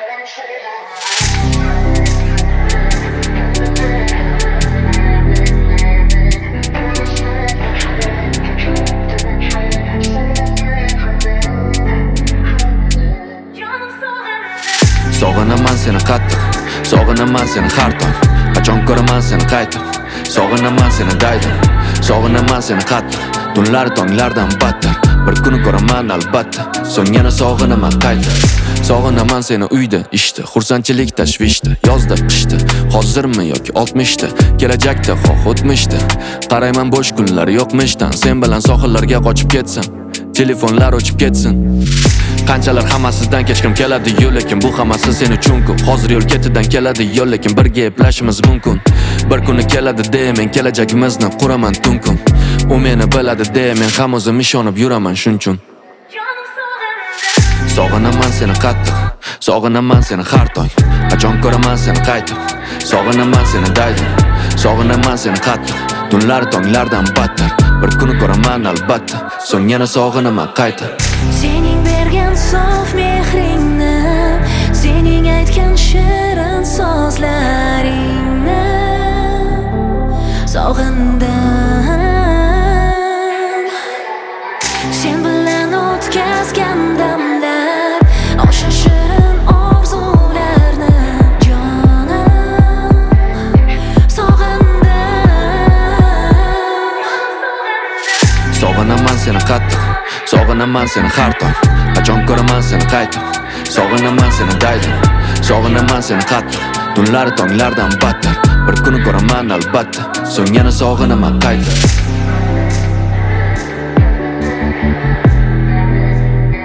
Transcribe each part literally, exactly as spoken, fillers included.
Sog'inaman seni qattiq, sog'inaman seni har tong. Qachon ko'raman seni qaytib, sog'inaman seni daydim. Sog'inaman seni qattiq, tunlar tonglardan battar. Bir kuni ko'raman albatta, so'ng yana sog'inaman qaytib. Sog'inaman seni uyda, ishda, xursandchilik tashvishda, yozda, qishda, hozirmi yoki oltmishda, kelajakda, xoh o'tmishda. Qarayman bo'sh kunlar yo'qmishdan, sen bilan sohillarga qochib ketsam, telefonlar o'chib ketsin. Qanchalar hammasidan kechkim keladi-yu, lekin bu hammasi sen uchun-ku. Hozir yo'l ketidan keladi-yu, lekin birga eplashimiz mumkin. Bir kuni keladi de, men kelajagimizni quraman tun-kun. U meni biladi de, men ham o'zim ishonib yuraman shunchun. Sog'inaman seni qattiq, sog'inaman seni har tong. Qachon ko'raman seni qaytib, sog'inaman seni daydim. Sog'inaman seni qattiq, tunlar tonglardan battar. Bir kuni ko'raman albatta, so'ng yana sog'inaman qaytib. Sening bergan sof mehringni, sening aytgan shirin so'zlaringni sog'indim. Sen bilan o'tkazgan damlar, o'sha shirin orzularni jonim sog'indim. Sog'inaman seni qattiq, sog'inaman seni har tong. Qachon ko'raman seni qaytib, sog'inaman seni daydim. Sog'inaman seni qattiq, tunlar tonglardan battar. Bir kuni ko'raman albatta, so'ng yana sog'inaman qaytib.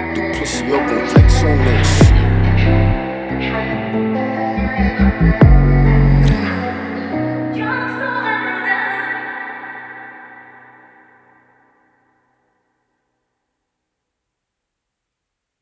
Pussy up and flex on that shit.